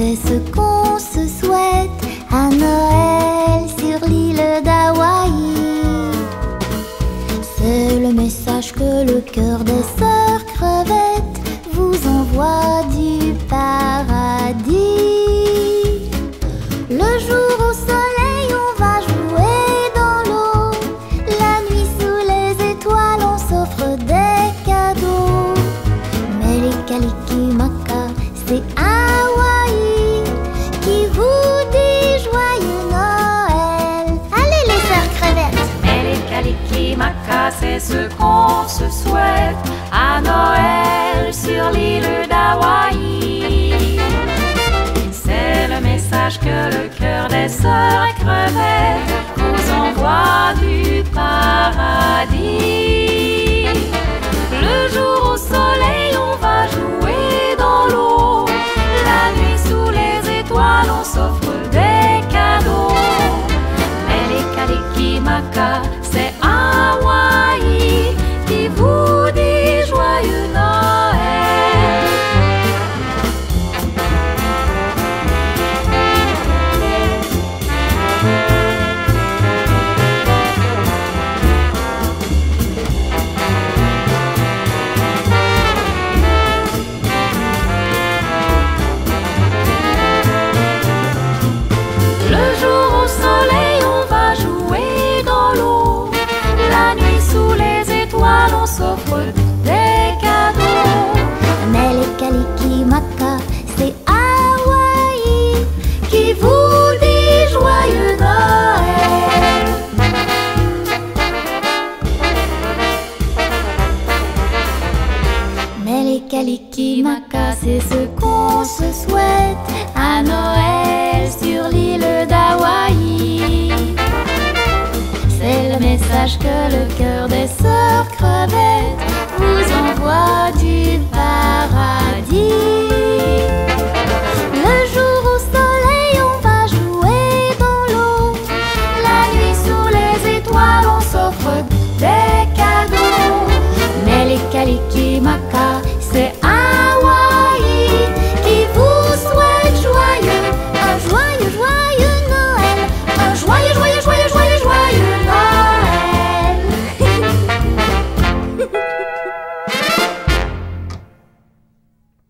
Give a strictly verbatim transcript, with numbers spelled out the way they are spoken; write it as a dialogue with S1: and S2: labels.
S1: C'est ce qu'on se souhaite à Noël sur l'île d'Hawaï. C'est le message que le cœur des sœurs crevettes vous envoie du paradis. Le jour au soleil, on va jouer dans l'eau. La nuit sous les étoiles, on s'offre des cadeaux. Mais les Kalikimaka, c'est Hawaï qui vous dit joyeux Noël. Allez les sœurs crevettes!
S2: Mais les Kalikimaka, c'est ce qu'on se souhaite à Noël sur l'île d'Hawaï. C'est le message que le cœur des sœurs crevettes vous envoie du paradis. Le jour au soleil, on va jouer dans l'eau. La nuit sous les étoiles, on s'offre des cadeaux. Mais les Kalikimaka, c'est Hawaï qui vous dit joyeux Noël. Le jour au soleil, on va jouer dans l'eau. La nuit sous les étoiles, on s'offre des cadeaux.
S1: Mais les Kalikimaka, c'est Hawaï qui vous dit joyeux Noël. Mais les Kalikimaka, c'est ce qu'on se souhaite à Noël sur l'île d'Hawaï. C'est le message que le cœur des sœurs crevettes vous envoie du paradis.